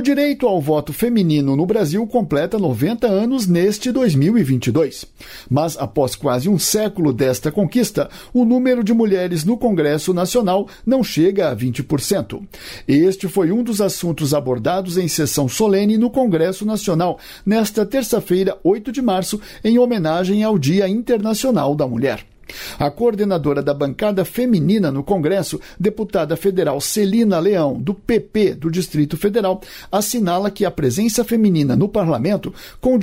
O direito ao voto feminino no Brasil completa 90 anos neste 2022. Mas após quase um século desta conquista, o número de mulheres no Congresso Nacional não chega a 20%. Este foi um dos assuntos abordados em sessão solene no Congresso Nacional, nesta terça-feira, 8 de março, em homenagem ao Dia Internacional da Mulher. A coordenadora da bancada feminina no Congresso, deputada federal Celina Leão, do PP do Distrito Federal, assinala que a presença feminina no parlamento, com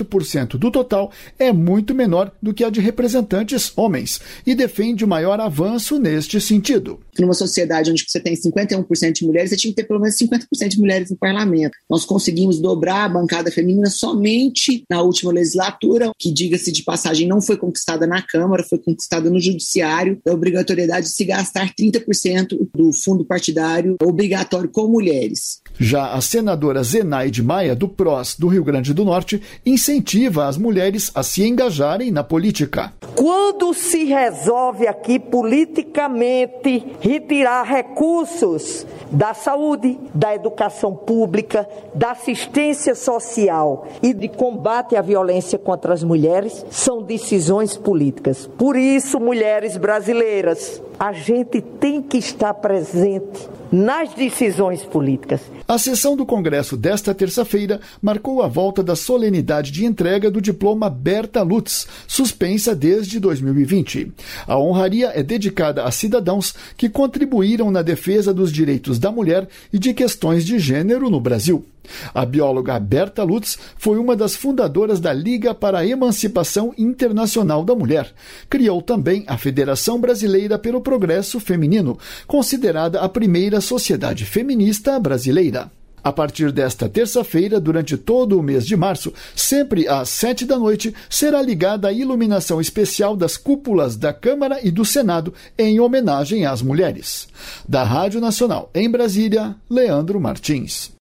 18% do total, é muito menor do que a de representantes homens e defende o maior avanço neste sentido. Numa sociedade onde você tem 51% de mulheres, você tinha que ter pelo menos 50% de mulheres no parlamento. Nós conseguimos dobrar a bancada feminina somente na última legislatura, que, diga-se de passagem, não foi conquistada na Câmara, foi conquistada no Judiciário, da obrigatoriedade de se gastar 30% do fundo partidário obrigatório com mulheres. Já a senadora Zenaide Maia, do PROS do Rio Grande do Norte, incentiva as mulheres a se engajarem na política. Quando se resolve aqui politicamente retirar recursos da saúde, da educação pública, da assistência social e de combate à violência contra as mulheres, são decisões políticas. Por isso, mulheres brasileiras, a gente tem que estar presente nas decisões políticas. A sessão do Congresso desta terça-feira marcou a volta da solenidade de entrega do diploma Berta Lutz, suspensa desde 2020. A honraria é dedicada a cidadãos que contribuíram na defesa dos direitos da mulher e de questões de gênero no Brasil. A bióloga Berta Lutz foi uma das fundadoras da Liga para a Emancipação Internacional da Mulher. Criou também a Federação Brasileira pelo Progresso Feminino, considerada a primeira sociedade feminista brasileira. A partir desta terça-feira, durante todo o mês de março, sempre às 19h, será ligada a iluminação especial das cúpulas da Câmara e do Senado em homenagem às mulheres. Da Rádio Nacional em Brasília, Leandro Martins.